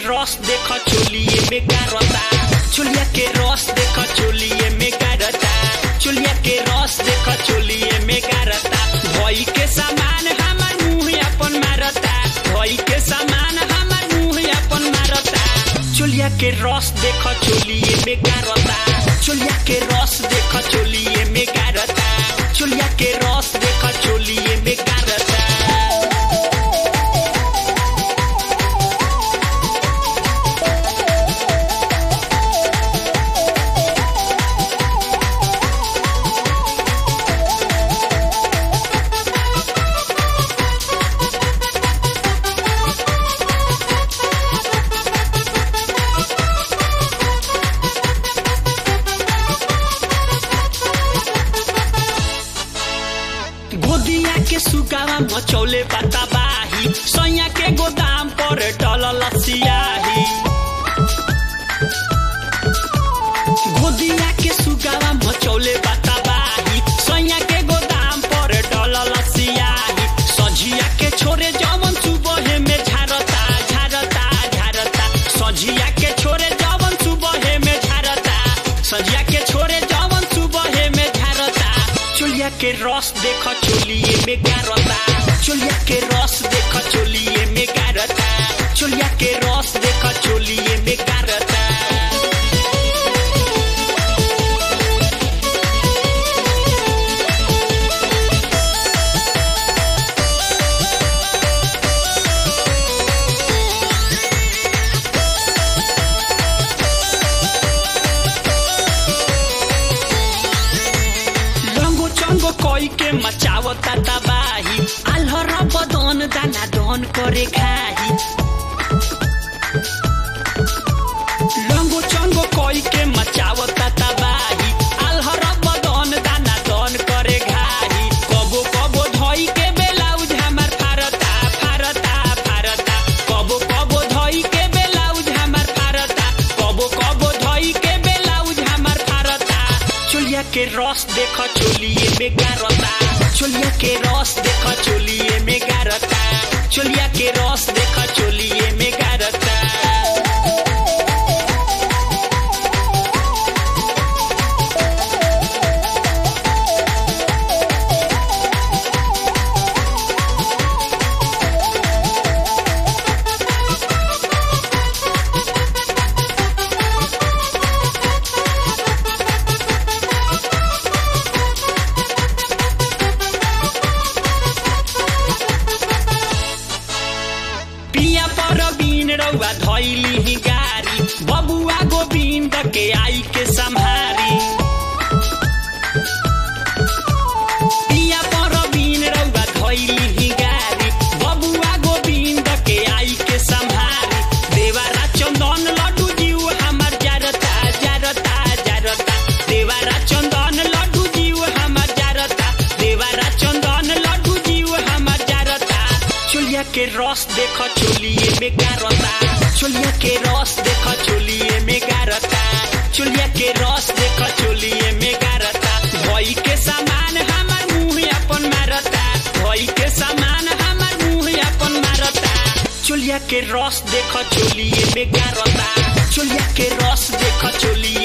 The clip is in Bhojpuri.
रस देख चोलिए में गारता चोलिया के रस देख चोलिए में गारता चोलिया के रस देख चोलिए में गारता भई के सामान हमर मुंह अपन मारता भई के सामान हमर मुंह अपन मारता चोलिया के रस देख चोलिए में गारता चोलिया के रस देख चोलिए में गारता चोलिया के रस देख चोलिए में गारता गोदिया के सुगावा मचौले बताबाही सैया के गोदाम पर डलल सियाही गोदिया के सुगावा मचौले बताबाही सैया के गोदाम पर डलल सियाही सझिया के छोरे जवन सुबह में झारता झारता झारता सझिया के छोरे जवन सुबह में झारता सझिया के छोरे जवन सुबह में झारता चोलिया के रस देख चोलिए में गारता चोलिया के रस देख चोलिए में गारता चोलिया के रस देख चोलिए में गारता कोई के मचावता तबाही आल्हर बदन दाना दन करे खाही लंगो चंगो कोई के मचावता तबाही आल्हर बदन दाना दन करे खाही कबो कबो धई के बेलाउज हमर फारता फारता फारता कबो कबो धई के बेलाउज हमर फारता कबो कबो धई के बेलाउज हमर फारता चोलिया के रस देख चोलिए में गारता चोलिया के रस देख चोलिए में गारता चोलिया के रस देख चोलिए में गारता रउआ धैली ही गारी बबुआ गोविंद के आई के संहारी पिया परवीन रउआ धैली ही गारी बबुआ गोविंद के आई के संहारी देवारा चंदन लड्डू जीव हमर जारता जारता जारता देवारा चंदन लड्डू जीव हमर जारता देवारा चंदन लड्डू जीव हमर जारता चोलिया के रस देख चोलिए में गारता चोलिया के रस देख चोलिए में गारता चोलिया के रस देख चोलिए में गारता भई के सामान हमर मुंह अपन मारता भई के सामान हमर मुंह अपन मारता चोलिया के रस देख चोलिए में गारता चोलिया के रस देख चोलिए